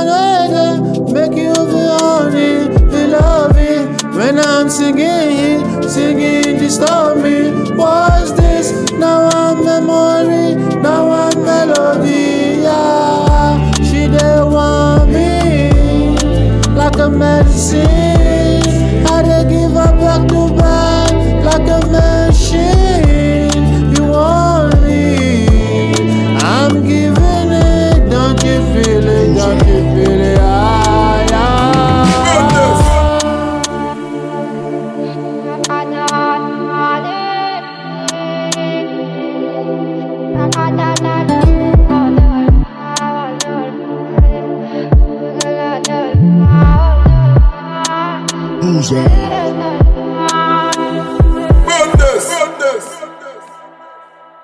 reggae, make you feel honey, feel loving. When I'm singing, disturb me. What's this? Now I'm memory, now I'm melody. Yeah, she dey want me like a medicine. I dey give her back to back like a machine. You want me? I'm giving it. Don't you feel it? Don't you feel it? Ah, yeah. Who's that?